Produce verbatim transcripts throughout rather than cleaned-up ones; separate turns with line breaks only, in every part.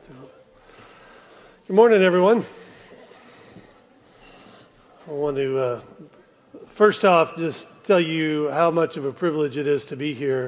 Good morning, everyone. I want to, uh, first off, just tell you how much of a privilege it is to be here.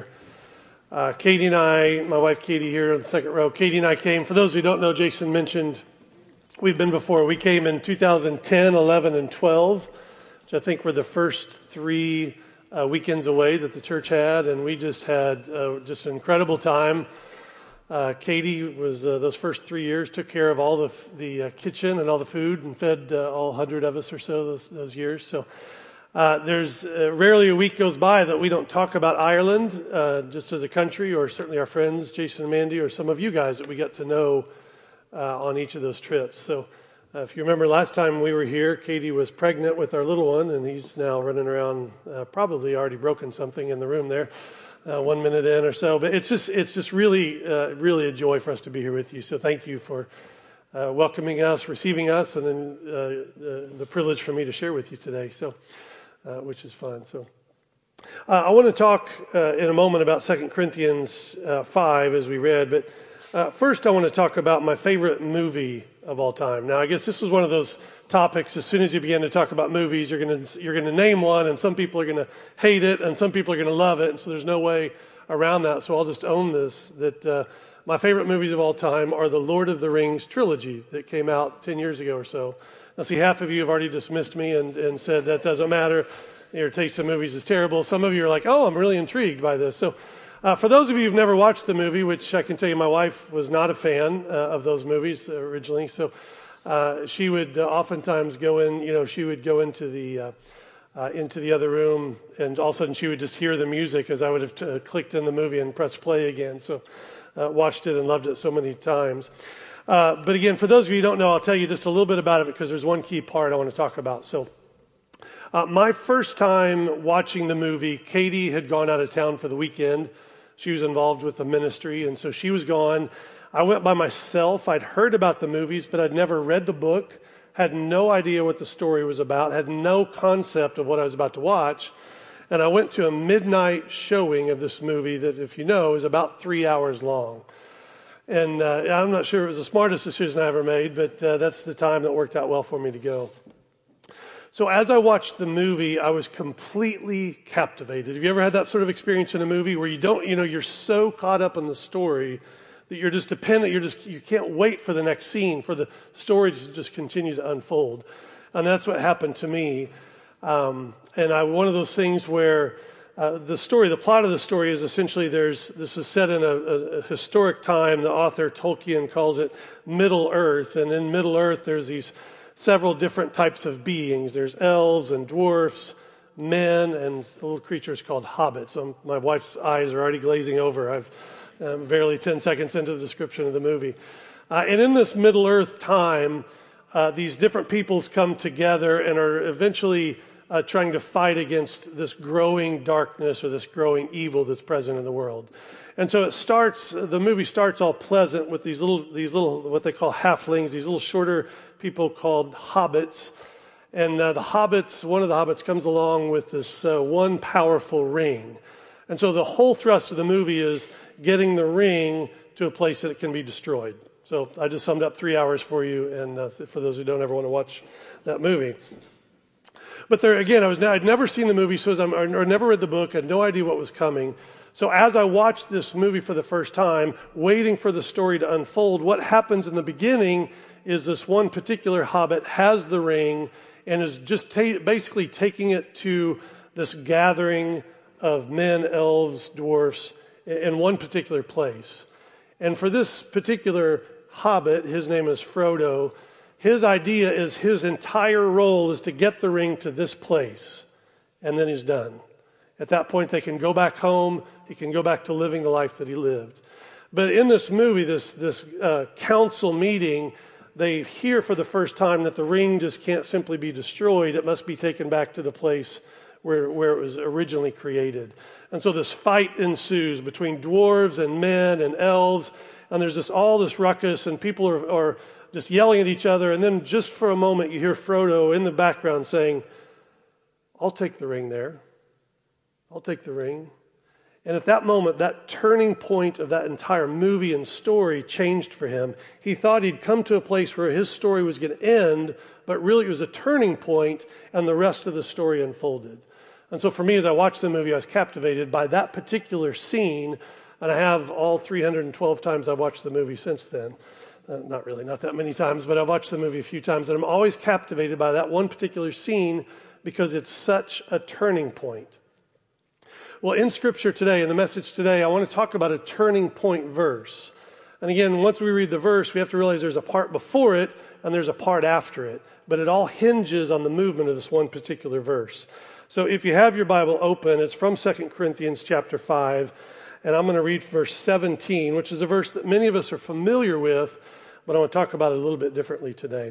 Uh, Katie and I, my wife Katie here on the second row, Katie and I came, for those who don't know, Jason mentioned, we've been before. We came in two thousand ten, eleven, and twelve, which I think were the first three uh, weekends away that the church had, and we just had uh, just an incredible time. Uh, Katie was, uh, those first three years, took care of all the the uh, kitchen and all the food and fed uh, all hundred of us or so those, those years. So uh, there's uh, rarely a week goes by that we don't talk about Ireland, uh, just as a country, or certainly our friends, Jason and Mandy, or some of you guys that we got to know uh, on each of those trips. So uh, if you remember last time we were here, Katie was pregnant with our little one, and he's now running around, uh, probably already broken something in the room there. Uh, one minute in or so, but it's just it's just really uh, really a joy for us to be here with you. So thank you for uh, welcoming us, receiving us, and then uh, uh, the privilege for me to share with you today. So, uh, which is fun. So, uh, I want to talk uh, in a moment about Second Corinthians uh, five as we read, but uh, first I want to talk about my favorite movie of all time. Now, I guess this is one of those topics. As soon as you begin to talk about movies, you're going to you're going to name one, and some people are going to hate it, and some people are going to love it, and so there's no way around that. So I'll just own this, that uh, my favorite movies of all time are the Lord of the Rings trilogy that came out ten years ago or so. Now, see, half of you have already dismissed me and, and said that doesn't matter. Your taste in movies is terrible. Some of you are like, oh, I'm really intrigued by this. So uh, for those of you who've never watched the movie, which I can tell you my wife was not a fan uh, of those movies originally, so Uh, she would uh, oftentimes go in, you know, she would go into the uh, uh, into the other room, and all of a sudden she would just hear the music as I would have t- uh, clicked in the movie and pressed play again. So uh, watched it and loved it so many times. Uh, but again, for those of you who don't know, I'll tell you just a little bit about it because there's one key part I want to talk about. So uh, my first time watching the movie, Katie had gone out of town for the weekend. She was involved with the ministry, and so she was gone. I went by myself. I'd heard about the movies, but I'd never read the book, had no idea what the story was about, had no concept of what I was about to watch. And I went to a midnight showing of this movie that, if you know, is about three hours long. And uh, I'm not sure it was the smartest decision I ever made, but uh, that's the time that worked out well for me to go. So as I watched the movie, I was completely captivated. Have you ever had that sort of experience in a movie where you don't, you know, you're so caught up in the story that you're just dependent, you're just, you can't wait for the next scene, for the story to just continue to unfold. And that's what happened to me. Um, and I, one of those things where uh, the story, the plot of the story is essentially there's, this is set in a, a, a historic time. The author Tolkien calls it Middle Earth. And in Middle Earth, there's these several different types of beings. There's elves and dwarfs, men, and little creatures called hobbits. So my wife's eyes are already glazing over. I've Um, barely ten seconds into the description of the movie. Uh, and in this Middle Earth time, uh, these different peoples come together and are eventually uh, trying to fight against this growing darkness or this growing evil that's present in the world. And so it starts, the movie starts all pleasant with these little, these little, what they call halflings, these little shorter people called hobbits. And uh, the hobbits, one of the hobbits comes along with this uh, one powerful ring. And so the whole thrust of the movie is getting the ring to a place that it can be destroyed. So I just summed up three hours for you, and uh, for those who don't ever want to watch that movie. But there again, I was I'd never seen the movie, so as I'm, or never read the book, I had no idea what was coming. So as I watched this movie for the first time, waiting for the story to unfold, what happens in the beginning is this one particular hobbit has the ring and is just ta- basically taking it to this gathering of men, elves, dwarfs, in one particular place. And for this particular hobbit, his name is Frodo, his idea is his entire role is to get the ring to this place, and then he's done. At that point, they can go back home, he can go back to living the life that he lived. But in this movie, this, this uh, council meeting, they hear for the first time that the ring just can't simply be destroyed, it must be taken back to the place Where, where it was originally created. And so this fight ensues between dwarves and men and elves, and there's this all this ruckus, and people are, are just yelling at each other, and then just for a moment you hear Frodo in the background saying, I'll take the ring there. I'll take the ring. And at that moment, that turning point of that entire movie and story changed for him. He thought he'd come to a place where his story was going to end, but really it was a turning point, and the rest of the story unfolded. And so for me, as I watched the movie, I was captivated by that particular scene, and I have all three hundred twelve times I've watched the movie since then. Uh, not really, not that many times, but I've watched the movie a few times, and I'm always captivated by that one particular scene because it's such a turning point. Well, in Scripture today, in the message today, I want to talk about a turning point verse. And again, once we read the verse, we have to realize there's a part before it and there's a part after it. But it all hinges on the movement of this one particular verse. So if you have your Bible open, it's from Second Corinthians chapter five. And I'm going to read verse seventeen, which is a verse that many of us are familiar with, but I want to talk about it a little bit differently today.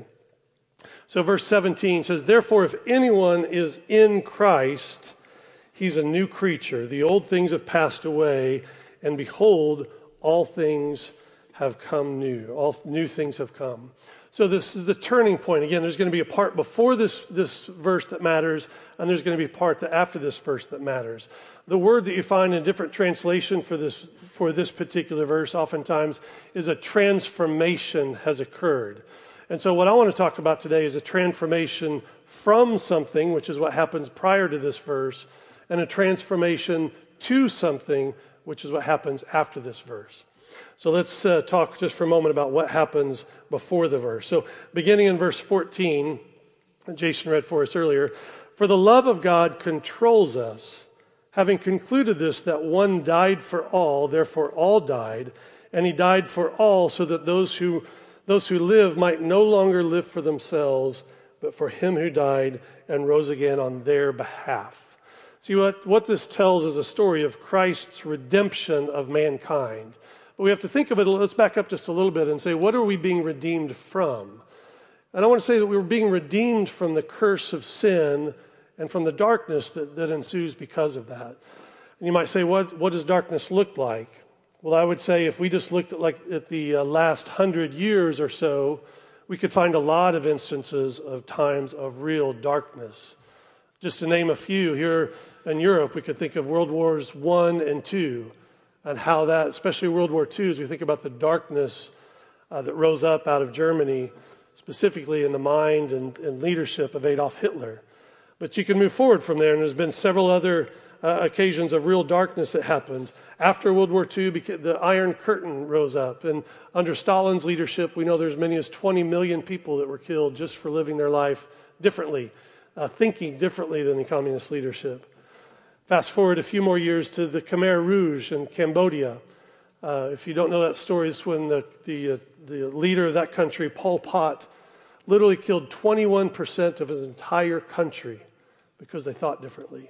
So verse seventeen says, "Therefore, if anyone is in Christ, he's a new creature. The old things have passed away, and behold, all things have come new." All new things have come. So this is the turning point. Again, there's going to be a part before this, this verse that matters, and there's going to be a part that after this verse that matters. The word that you find in different translation for this, for this particular verse oftentimes is a transformation has occurred. And so what I want to talk about today is a transformation from something, which is what happens prior to this verse, and a transformation to something, which is what happens after this verse. So let's uh, talk just for a moment about what happens before the verse. So beginning in verse fourteen, Jason read for us earlier, "For the love of God controls us, having concluded this, that one died for all, therefore all died, and he died for all, so that those who those who live might no longer live for themselves, but for him who died and rose again on their behalf." See, what, what this tells is a story of Christ's redemption of mankind. But we have to think of it, let's back up just a little bit and say, what are we being redeemed from? And I want to say that we were being redeemed from the curse of sin and from the darkness that, that ensues because of that. And you might say, what, what does darkness look like? Well, I would say if we just looked at like at the uh, last hundred years or so, we could find a lot of instances of times of real darkness. Just to name a few, here in Europe, we could think of World Wars One and Two, and how that, especially World War Two, as we think about the darkness uh, that rose up out of Germany, specifically in the mind and, and leadership of Adolf Hitler. But you can move forward from there, and there's been several other uh, occasions of real darkness that happened. After World War Two, the Iron Curtain rose up, and under Stalin's leadership, we know there's as many as twenty million people that were killed just for living their life differently, uh, thinking differently than the communist leadership. Fast forward a few more years to the Khmer Rouge in Cambodia. Uh, if you don't know that story, it's when the, the, uh, the leader of that country, Pol Pot, literally killed twenty-one percent of his entire country because they thought differently.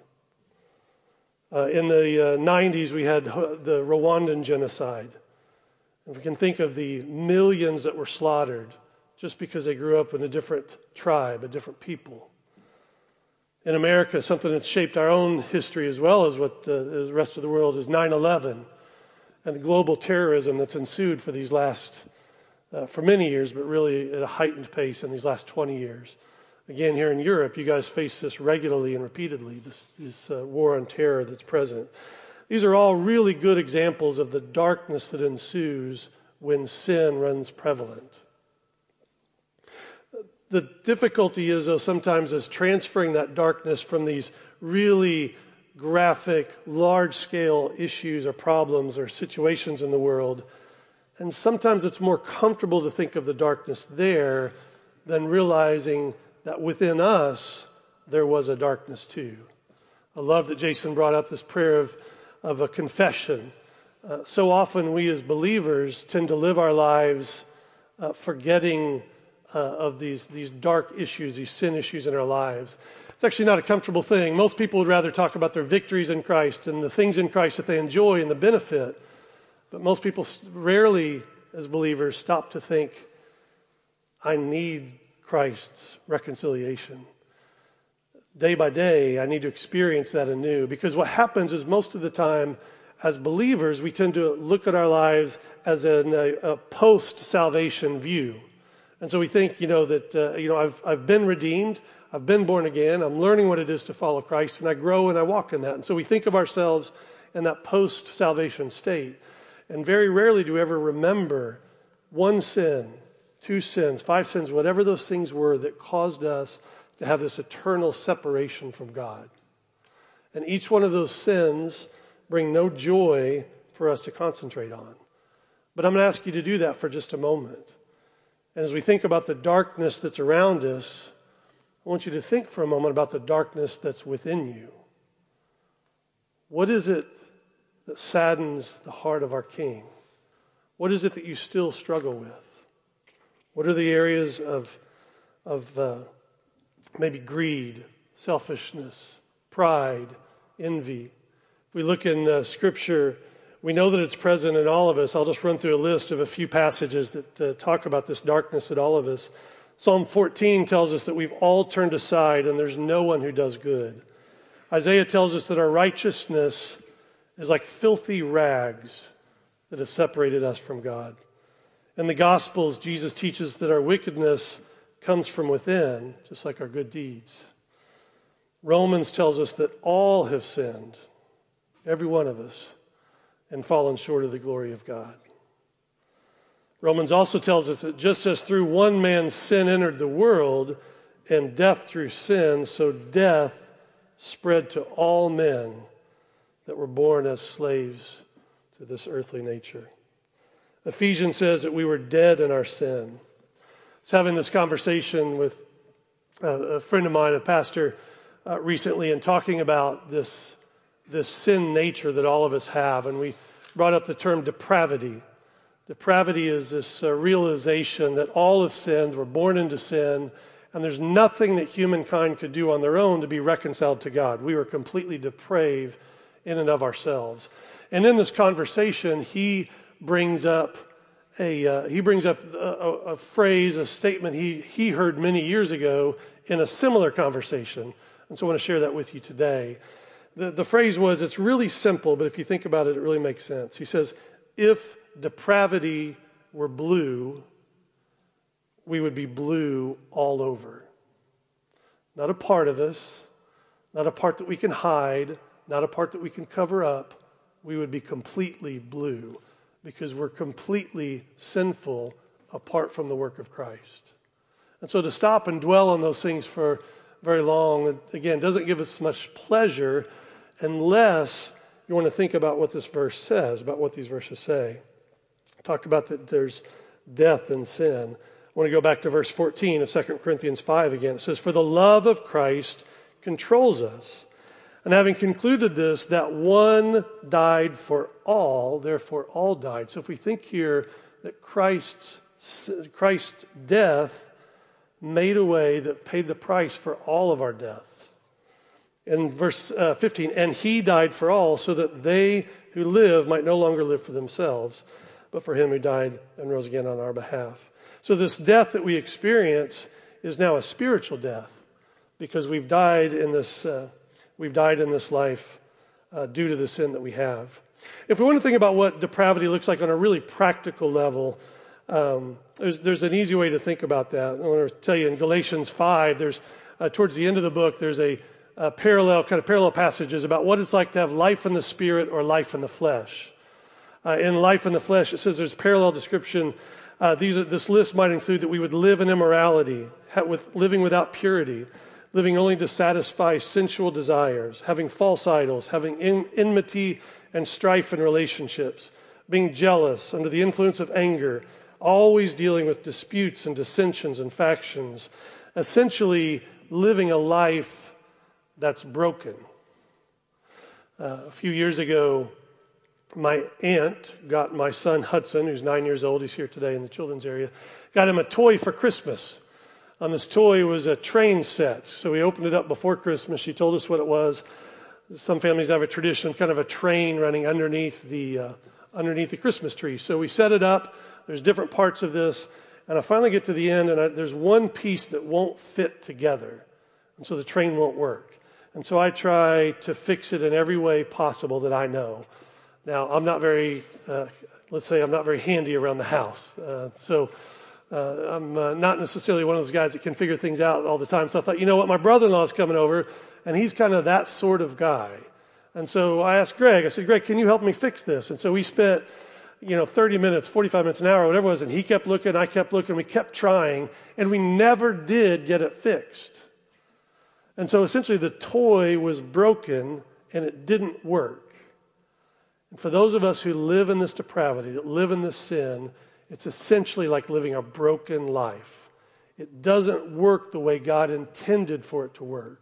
Uh, in the uh, nineties, we had the Rwandan genocide. And we can think of the millions that were slaughtered just because they grew up in a different tribe, a different people. In America, something that's shaped our own history as well as what uh, the rest of the world is nine eleven and the global terrorism that's ensued for these last, uh, for many years, but really at a heightened pace in these last twenty years. Again, here in Europe, you guys face this regularly and repeatedly, this, this uh, war on terror that's present. These are all really good examples of the darkness that ensues when sin runs prevalent. The difficulty is, though, sometimes is transferring that darkness from these really graphic, large-scale issues or problems or situations in the world. And sometimes it's more comfortable to think of the darkness there than realizing that within us, there was a darkness too. I love that Jason brought up this prayer of, of a confession. Uh, so often we as believers tend to live our lives uh, forgetting Uh, of these, these dark issues, these sin issues in our lives. It's actually not a comfortable thing. Most people would rather talk about their victories in Christ and the things in Christ that they enjoy and the benefit. But most people rarely, as believers, stop to think, I need Christ's reconciliation. Day by day, I need to experience that anew. Because what happens is most of the time, as believers, we tend to look at our lives as an, a, a post-salvation view. And so we think, you know, that, uh, you know, I've I've been redeemed, I've been born again, I'm learning what it is to follow Christ, and I grow and I walk in that. And so we think of ourselves in that post-salvation state. And very rarely do we ever remember one sin, two sins, five sins, whatever those things were that caused us to have this eternal separation from God. And each one of those sins bring no joy for us to concentrate on. But I'm going to ask you to do that for just a moment. And as we think about the darkness that's around us, I want you to think for a moment about the darkness that's within you. What is it that saddens the heart of our King? What is it that you still struggle with? What are the areas of, of uh, maybe greed, selfishness, pride, envy? If we look in uh, Scripture, we know that it's present in all of us. I'll just run through a list of a few passages that uh, talk about this darkness in all of us. Psalm fourteen tells us that we've all turned aside and there's no one who does good. Isaiah tells us that our righteousness is like filthy rags that have separated us from God. In the Gospels, Jesus teaches that our wickedness comes from within, just like our good deeds. Romans tells us that all have sinned, every one of us, and fallen short of the glory of God. Romans also tells us that just as through one man's sin entered the world, and death through sin, so death spread to all men that were born as slaves to this earthly nature. Ephesians says that we were dead in our sin. I was having this conversation with a, a friend of mine, a pastor, uh, recently, and talking about this, this sin nature that all of us have. And we brought up the term depravity. Depravity is this uh, realization that all have sinned, we're born into sin, and there's nothing that humankind could do on their own to be reconciled to God. We were completely depraved in and of ourselves. And in this conversation, he brings up a uh, he brings up a, a, a phrase, a statement he he heard many years ago in a similar conversation. And so I want to share that with you today. The, the phrase was, it's really simple, but if you think about it, it really makes sense. He says, if depravity were blue, we would be blue all over. Not a part of us, not a part that we can hide, not a part that we can cover up. We would be completely blue because we're completely sinful apart from the work of Christ. And so to stop and dwell on those things for very long, again, doesn't give us much pleasure unless you want to think about what this verse says, about what these verses say. I talked about that there's death and sin. I want to go back to verse fourteen of Second Corinthians five again. It says, for the love of Christ controls us. And having concluded this, that one died for all, therefore all died. So if we think here that Christ's, Christ's death made a way that paid the price for all of our deaths. In verse uh, fifteen, and he died for all so that they who live might no longer live for themselves, but for him who died and rose again on our behalf. So this death that we experience is now a spiritual death because we've died in this uh, we've died in this life uh, due to the sin that we have. If we want to think about what depravity looks like on a really practical level, um, there's, there's an easy way to think about that. I want to tell you in Galatians five, there's uh, towards the end of the book, there's a, a parallel kind of parallel passages about what it's like to have life in the spirit or life in the flesh. Uh, in life in the flesh, it says there's parallel description. Uh, these are, this list might include that we would live in immorality, ha- with living without purity, living only to satisfy sensual desires, having false idols, having in, enmity and strife in relationships, being jealous, under the influence of anger, always dealing with disputes and dissensions and factions, essentially living a life that's broken. Uh, a few years ago, my aunt got my son Hudson, who's nine years old, he's here today in the children's area, got him a toy for Christmas. On this toy was a train set. So we opened it up before Christmas. She told us what it was. Some families have a tradition of kind of a train running underneath the uh, underneath the Christmas tree. So we set it up. There's different parts of this. And I finally get to the end, and I, there's one piece that won't fit together. And so the train won't work. And so I try to fix it in every way possible that I know. Now, I'm not very, uh, let's say I'm not very handy around the house. Uh, so uh, I'm uh, not necessarily one of those guys that can figure things out all the time. So I thought, you know what, my brother-in-law is coming over, and he's kind of that sort of guy. And so I asked Greg, I said, Greg, can you help me fix this? And so we spent, you know, thirty minutes, forty-five minutes, an hour, whatever it was, and he kept looking, I kept looking, we kept trying, and we never did get it fixed. And so essentially the toy was broken and it didn't work. And for those of us who live in this depravity, that live in this sin, it's essentially like living a broken life. It doesn't work the way God intended for it to work.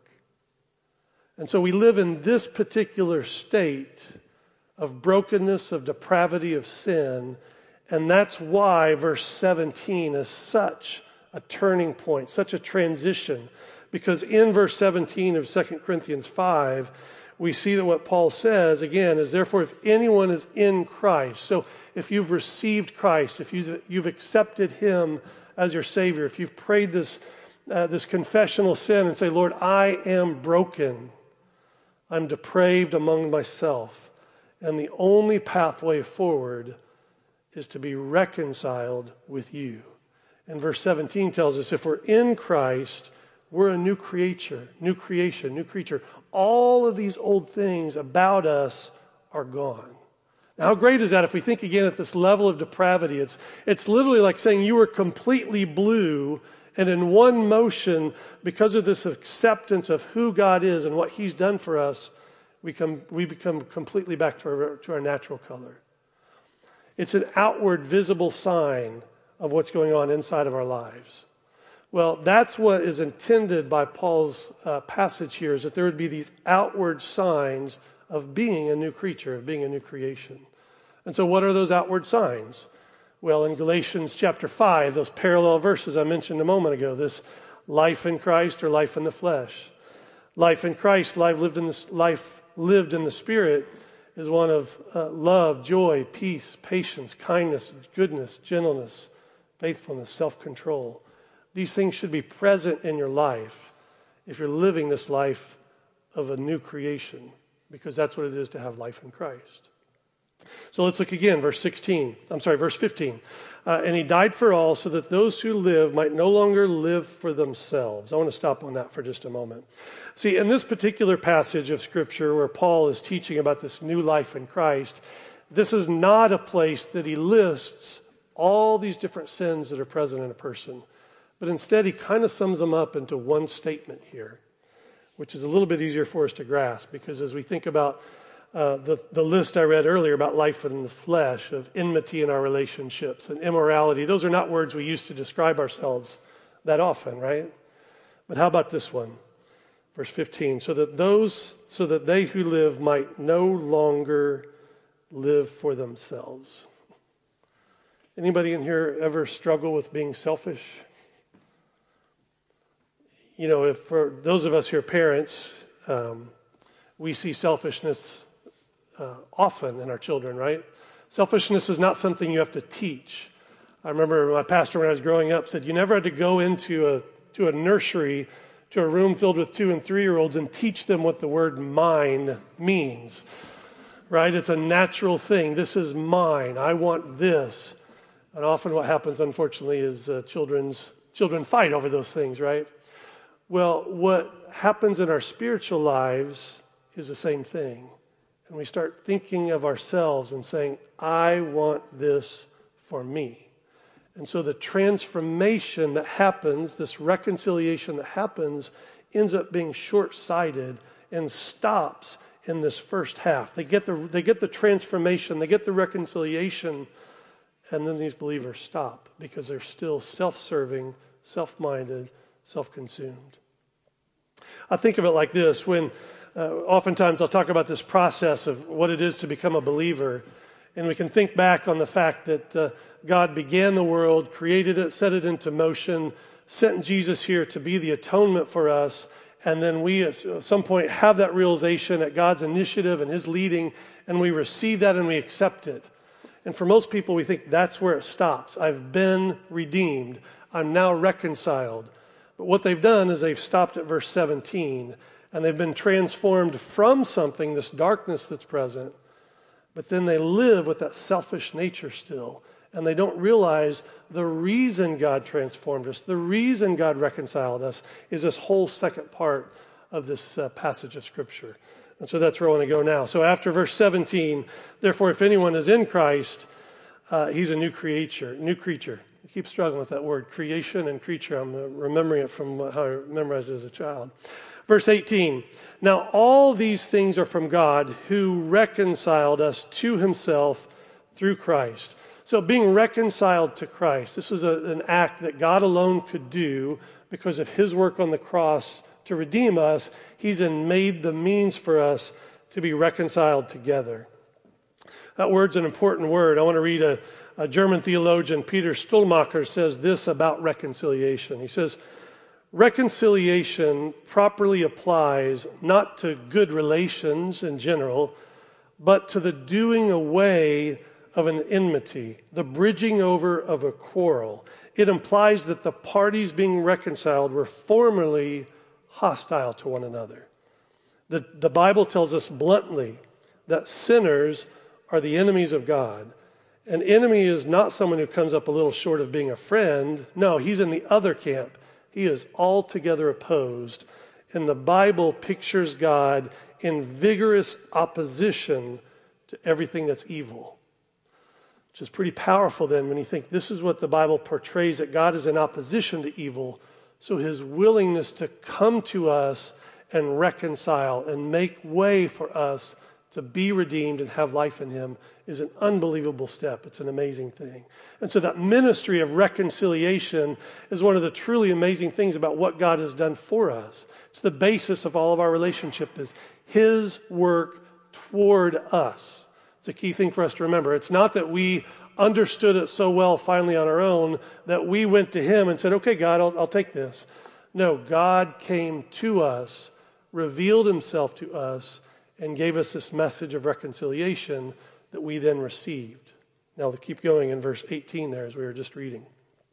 And so we live in this particular state of brokenness, of depravity, of sin, and that's why verse seventeen is such a turning point, such a transition. Because in verse seventeen of Second Corinthians five, we see that what Paul says, again, is therefore if anyone is in Christ, so if you've received Christ, if you've, you've accepted him as your Savior, if you've prayed this, uh, this confessional sin and say, Lord, I am broken, I'm depraved among myself, and the only pathway forward is to be reconciled with you. And verse seventeen tells us if we're in Christ, we're a new creature, new creation, new creature. All of these old things about us are gone. Now, how great is that if we think again at this level of depravity? It's, it's literally like saying you were completely blue, and in one motion, because of this acceptance of who God is and what he's done for us, we, come, we become completely back to our, to our natural color. It's an outward visible sign of what's going on inside of our lives. Well, that's what is intended by Paul's uh, passage here, is that there would be these outward signs of being a new creature, of being a new creation. And so what are those outward signs? Well, in Galatians chapter five, those parallel verses I mentioned a moment ago, this life in Christ or life in the flesh. Life in Christ, life lived in the, life lived in the Spirit, is one of uh, love, joy, peace, patience, kindness, goodness, gentleness, faithfulness, self-control. These things should be present in your life if you're living this life of a new creation, because that's what it is to have life in Christ. So let's look again, verse sixteen. I'm sorry, verse fifteen. Uh, and he died for all so that those who live might no longer live for themselves. I want to stop on that for just a moment. See, in this particular passage of Scripture where Paul is teaching about this new life in Christ, this is not a place that he lists all these different sins that are present in a person. But instead, he kind of sums them up into one statement here, which is a little bit easier for us to grasp, because as we think about uh, the, the list I read earlier about life in the flesh, of enmity in our relationships and immorality, those are not words we use to describe ourselves that often, right? But how about this one? Verse fifteen, so that those, so that they who live might no longer live for themselves. Anybody in here ever struggle with being selfish? You know, if for those of us who are parents, um, we see selfishness uh, often in our children, right? Selfishness is not something you have to teach. I remember my pastor when I was growing up said you never had to go into a to a nursery, to a room filled with two and three-year-olds and teach them what the word mine means, right? It's a natural thing. This is mine. I want this. And often what happens, unfortunately, is uh, children's children fight over those things, right? Well, what happens in our spiritual lives is the same thing. And we start thinking of ourselves and saying, I want this for me. And so the transformation that happens, this reconciliation that happens, ends up being short-sighted and stops in this first half. They get the, they get the transformation, they get the reconciliation, and then these believers stop because they're still self-serving, self-minded, self-consumed. I think of it like this. When uh, oftentimes I'll talk about this process of what it is to become a believer, and we can think back on the fact that uh, God began the world, created it, set it into motion, sent Jesus here to be the atonement for us, and then we at some point have that realization at God's initiative and his leading, and we receive that and we accept it. And for most people, we think that's where it stops. I've been redeemed. I'm now reconciled. But what they've done is they've stopped at verse seventeen, and they've been transformed from something, this darkness that's present, but then they live with that selfish nature still, and they don't realize the reason God transformed us, the reason God reconciled us, is this whole second part of this uh, passage of Scripture. And so that's where I want to go now. So after verse seventeen, therefore, if anyone is in Christ, uh, he's a new creature, new creature. I keep struggling with that word, creation and creature. I'm remembering it from how I memorized it as a child. Verse eighteen, now all these things are from God who reconciled us to himself through Christ. So being reconciled to Christ, this is a, an act that God alone could do because of his work on the cross to redeem us. He's made the means for us to be reconciled together. That word's an important word. I want to read a, a German theologian, Peter Stuhlmacher, says this about reconciliation. He says, reconciliation properly applies not to good relations in general, but to the doing away of an enmity, the bridging over of a quarrel. It implies that the parties being reconciled were formerly hostile to one another. The, the Bible tells us bluntly that sinners are the enemies of God. An enemy is not someone who comes up a little short of being a friend. No, he's in the other camp. He is altogether opposed. And the Bible pictures God in vigorous opposition to everything that's evil. Which is pretty powerful then when you think this is what the Bible portrays, that God is in opposition to evil. So his willingness to come to us and reconcile and make way for us to be redeemed and have life in him is an unbelievable step. It's an amazing thing. And so that ministry of reconciliation is one of the truly amazing things about what God has done for us. It's the basis of all of our relationship, is his work toward us. It's a key thing for us to remember. It's not that we understood it so well finally on our own that we went to him and said, okay, God, I'll, I'll take this. No, God came to us, revealed himself to us, and gave us this message of reconciliation that we then received. Now, we'll keep going in verse eighteen there as we were just reading.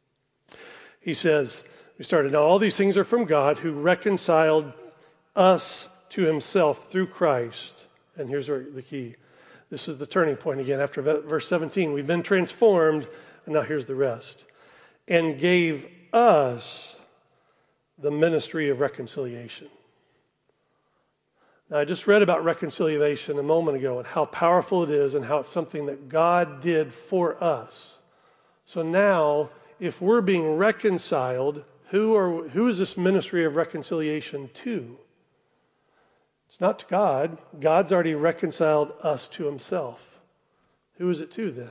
He says, we started, now all these things are from God who reconciled us to himself through Christ. And here's where the key. This is the turning point again. After verse seventeen, we've been transformed, and now here's the rest. And gave us the ministry of reconciliation. Now, I just read about reconciliation a moment ago and how powerful it is and how it's something that God did for us. So now, if we're being reconciled, who are who is this ministry of reconciliation to? It's not to God. God's already reconciled us to himself. Who is it to then?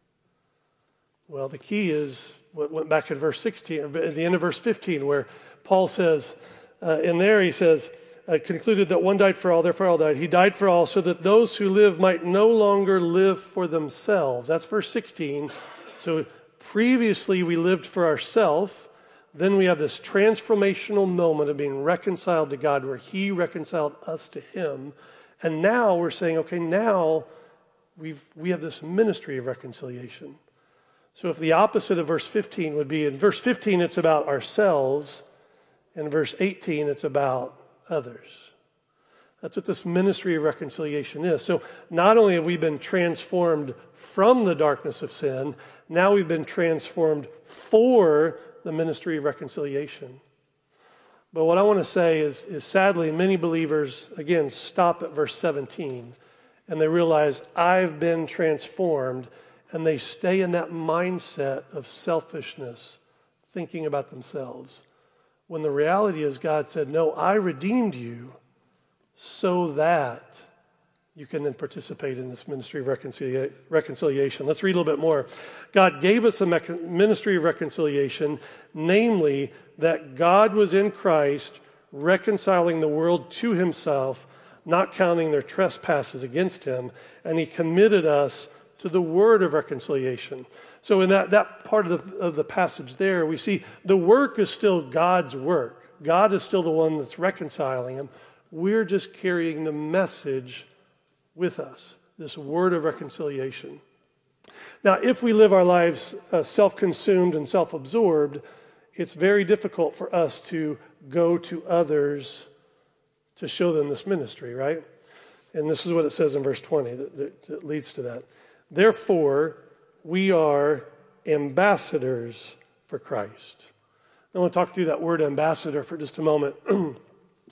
Well, the key is what went back in verse sixteen, at the end of verse fifteen, where Paul says, uh, in there he says, uh, concluded that one died for all, therefore all died. He died for all so that those who live might no longer live for themselves. That's verse sixteen. So previously we lived for ourselves. Then we have this transformational moment of being reconciled to God where he reconciled us to him. And now we're saying, okay, now we've, we have this ministry of reconciliation. So if the opposite of verse fifteen would be, in verse fifteen it's about ourselves, and in verse eighteen it's about others. That's what this ministry of reconciliation is. So not only have we been transformed from the darkness of sin, now we've been transformed for the ministry of reconciliation. But what I want to say is, is sadly, many believers, again, stop at verse seventeen, and they realize, I've been transformed, and they stay in that mindset of selfishness, thinking about themselves. When the reality is God said, no, I redeemed you so that you can then participate in this ministry of reconcilia- reconciliation. Let's read a little bit more. God gave us a mech- ministry of reconciliation, namely that God was in Christ reconciling the world to himself, not counting their trespasses against him, and he committed us to the word of reconciliation. So in that, that part of the, of the passage there, we see the work is still God's work. God is still the one that's reconciling them. We're just carrying the message with us, this word of reconciliation. Now, if we live our lives uh, self-consumed and self-absorbed, it's very difficult for us to go to others to show them this ministry, right? And this is what it says in verse twenty that, that, that leads to that. Therefore, we are ambassadors for Christ. I want to talk through that word ambassador for just a moment.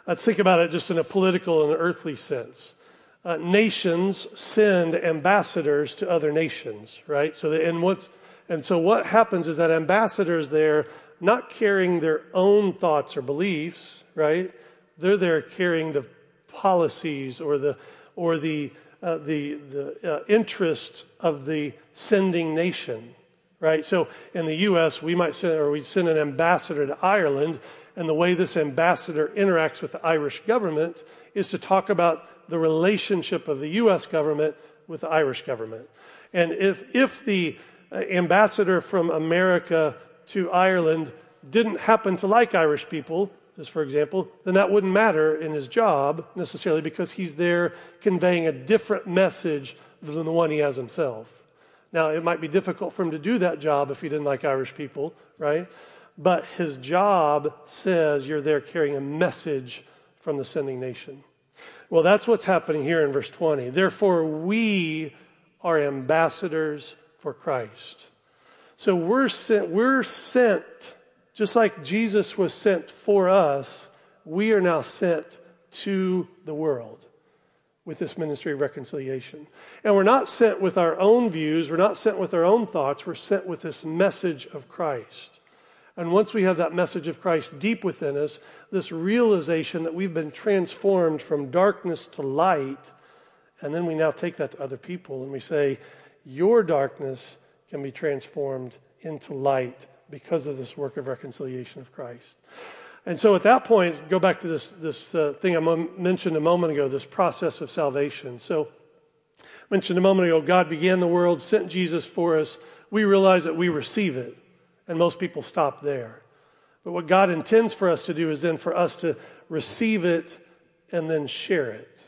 Let's think about it just in a political and earthly sense. Uh, nations send ambassadors to other nations, right? So, the, and what's and so what happens is that ambassadors there not carrying their own thoughts or beliefs, right? They're there carrying the policies or the or the uh, the the uh, interests of the sending nation, right? So in the U S, we might send or we send an ambassador to Ireland, and the way this ambassador interacts with the Irish government is to talk about the relationship of the U S government with the Irish government. And if if the uh, ambassador from America to Ireland didn't happen to like Irish people, just for example, then that wouldn't matter in his job necessarily, because he's there conveying a different message than the one he has himself. Now, it might be difficult for him to do that job if he didn't like Irish people, right? But his job says you're there carrying a message from the sending nation. Well, that's what's happening here in verse twenty. Therefore, we are ambassadors for Christ. So we're sent, we're sent, just like Jesus was sent for us, we are now sent to the world with this ministry of reconciliation. And we're not sent with our own views, we're not sent with our own thoughts, we're sent with this message of Christ. And once we have that message of Christ deep within us, this realization that we've been transformed from darkness to light, and then we now take that to other people and we say, your darkness can be transformed into light because of this work of reconciliation of Christ. And so at that point, go back to this, this uh, thing I m- mentioned a moment ago, this process of salvation. So I mentioned a moment ago, God began the world, sent Jesus for us. We realize that we receive it, and most people stop there. But what God intends for us to do is then for us to receive it and then share it.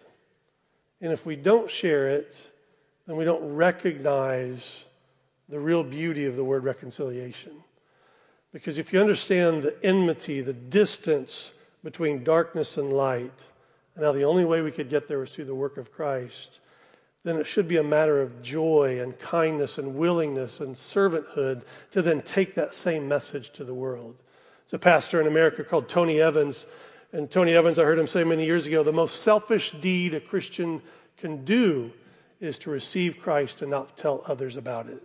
And if we don't share it, then we don't recognize the real beauty of the word reconciliation. Because if you understand the enmity, the distance between darkness and light, and how the only way we could get there was through the work of Christ, then it should be a matter of joy and kindness and willingness and servanthood to then take that same message to the world. There's a pastor in America called Tony Evans, and Tony Evans, I heard him say many years ago, the most selfish deed a Christian can do is to receive Christ and not tell others about it.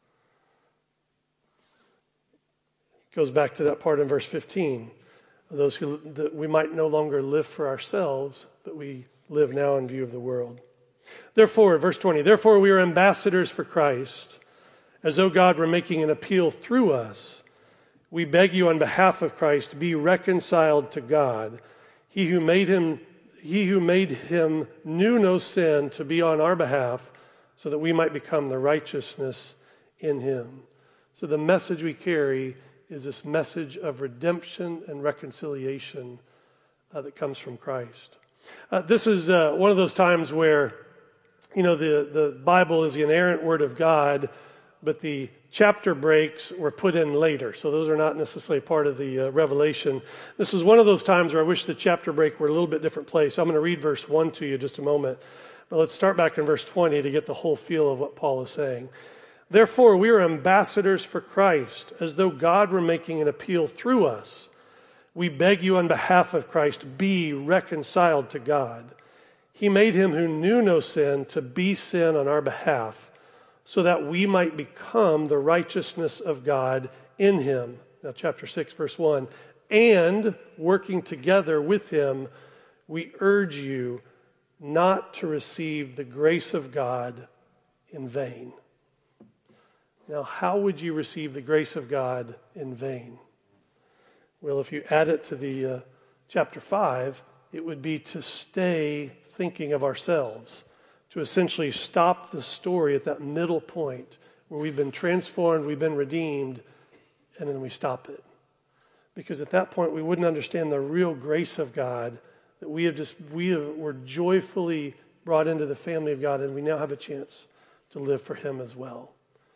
Goes back to that part in verse fifteen. Those who that we might no longer live for ourselves, but we live now in view of the world. Therefore, verse twenty, therefore we are ambassadors for Christ, as though God were making an appeal through us. We beg you on behalf of Christ, be reconciled to God. He who made him, he who made him knew no sin to be on our behalf, so that we might become the righteousness in him. So the message we carry is this message of redemption and reconciliation uh, that comes from Christ. Uh, this is uh, one of those times where, you know, the, the Bible is the inerrant word of God, but the chapter breaks were put in later. So those are not necessarily part of the uh, revelation. This is one of those times where I wish the chapter break were a little bit different place. I'm going to read verse one to you in just a moment. But let's start back in verse twenty to get the whole feel of what Paul is saying. Therefore, we are ambassadors for Christ, as though God were making an appeal through us. We beg you on behalf of Christ, be reconciled to God. He made him who knew no sin to be sin on our behalf, so that we might become the righteousness of God in him. Now, chapter six, verse one. And working together with him, we urge you not to receive the grace of God in vain. Now, how would you receive the grace of God in vain? Well, if you add it to the uh, chapter five, it would be to stay thinking of ourselves, to essentially stop the story at that middle point where we've been transformed, we've been redeemed, and then we stop it. Because at that point, we wouldn't understand the real grace of God, that we have just we have, were joyfully brought into the family of God, and we now have a chance to live for him as well.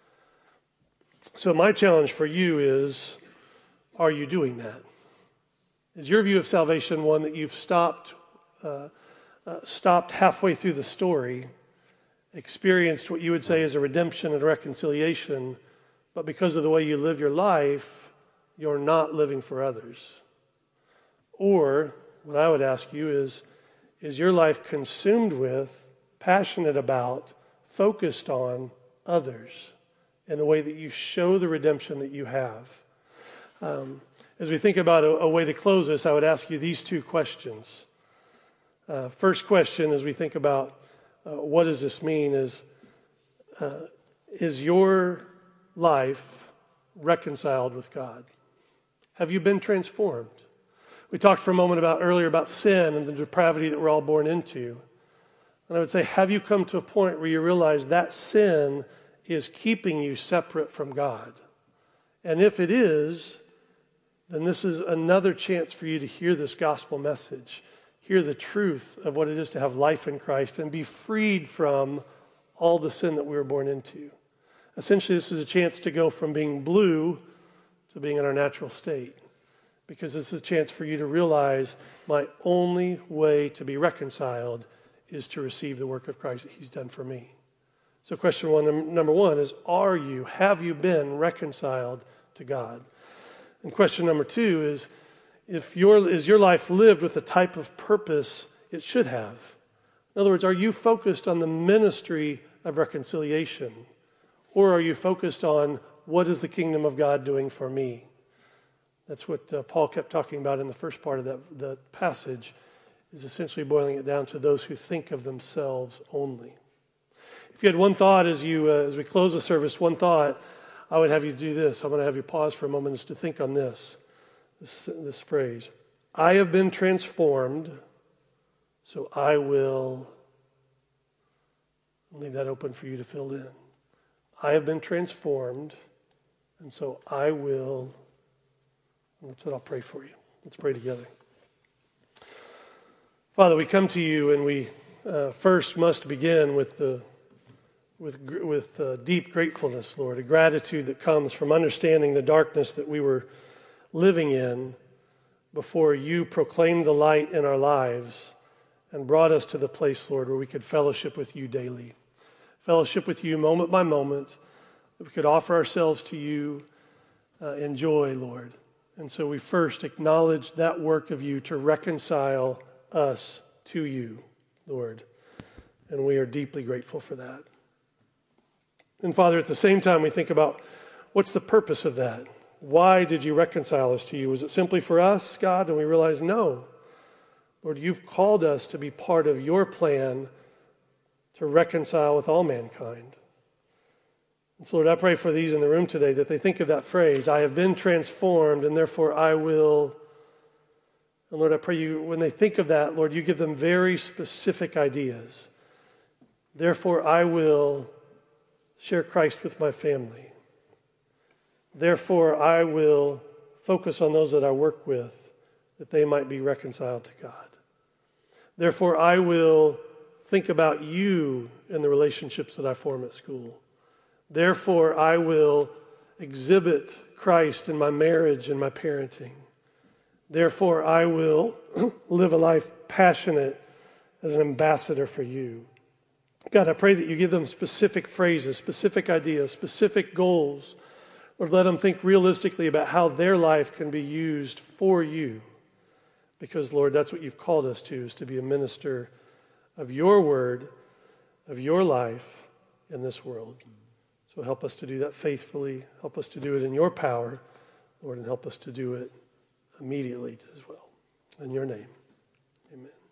So my challenge for you is, are you doing that? Is your view of salvation one that you've stopped uh, uh, stopped halfway through the story, experienced what you would say is a redemption and a reconciliation, but because of the way you live your life, you're not living for others? Or what I would ask you is, is your life consumed with, passionate about, focused on others in the way that you show the redemption that you have? Um, as we think about a, a way to close this, I would ask you these two questions. Uh, first question, as we think about uh, what does this mean, is uh, is your life reconciled with God? Have you been transformed? We talked for a moment about earlier about sin and the depravity that we're all born into. And I would say, have you come to a point where you realize that sin is keeping you separate from God? And if it is, then this is another chance for you to hear this gospel message, hear the truth of what it is to have life in Christ and be freed from all the sin that we were born into. Essentially, this is a chance to go from being blue to being in our natural state, because this is a chance for you to realize my only way to be reconciled is to receive the work of Christ that he's done for me. So question one, number one is, are you, have you been reconciled to God? And question number two is, if your, is your life lived with the type of purpose it should have? In other words, are you focused on the ministry of reconciliation? Or are you focused on what is the kingdom of God doing for me? That's what uh, Paul kept talking about in the first part of that the passage, is essentially boiling it down to those who think of themselves only. If you had one thought as you uh, as we close the service, one thought, I would have you do this. I'm going to have you pause for a moment to think on this, this, this phrase. I have been transformed, so I will, I'll leave that open for you to fill in. I have been transformed, and so I will, and that's what I'll pray for you. Let's pray together. Father, we come to you, and we uh, first must begin with the with with uh, deep gratefulness, Lord, a gratitude that comes from understanding the darkness that we were living in before you proclaimed the light in our lives and brought us to the place, Lord, where we could fellowship with you daily. Fellowship with you moment by moment, that we could offer ourselves to you uh, in joy, Lord. And so we first acknowledge that work of you to reconcile us to you, Lord. And we are deeply grateful for that. And Father, at the same time, we think about what's the purpose of that? Why did you reconcile us to you? Was it simply for us, God? And we realize, no. Lord, you've called us to be part of your plan to reconcile with all mankind. And so, Lord, I pray for these in the room today that they think of that phrase, I have been transformed, and therefore I will. And Lord, I pray you, when they think of that, Lord, you give them very specific ideas. Therefore, I will share Christ with my family. Therefore, I will focus on those that I work with, that they might be reconciled to God. Therefore, I will think about you in the relationships that I form at school. Therefore, I will exhibit Christ in my marriage and my parenting. Therefore, I will live a life passionate as an ambassador for you. God, I pray that you give them specific phrases, specific ideas, specific goals. Lord, let them think realistically about how their life can be used for you. Because, Lord, that's what you've called us to, is to be a minister of your word, of your life in this world. So help us to do that faithfully. Help us to do it in your power, Lord, and help us to do it immediately as well. In your name, amen.